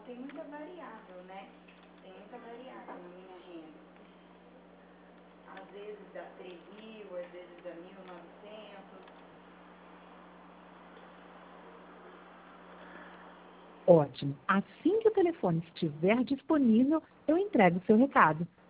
tem muita variável, né? Tem muita variável na minha renda. Às vezes dá 3.000, às vezes dá 1.900. Ótimo. Assim que o telefone estiver disponível, eu entrego o seu recado.